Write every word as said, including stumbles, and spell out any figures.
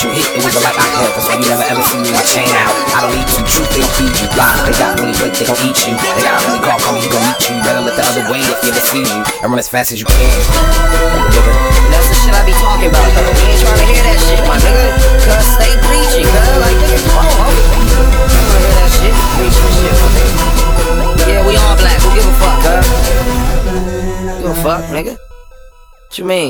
you hit, it was a light I held. That's why you never ever see me with my chain out. I don't need to, truth, they don't feed you. Lies, they got really weight, they gon' eat you. They got a really call, call me, he gon' meet you. Better look the other way if you ever see you. And run as fast as you can, nigga. That's the shit I be talking about, though. We ain't tryna hear that shit, my nigga. Cause stay preaching, cuz. Like, nigga, come on, homie. I don't wanna hear that shit. Preaching shit, my nigga. Yeah, we all black. Who give a fuck, cuz? Give a fuck, nigga. What you mean?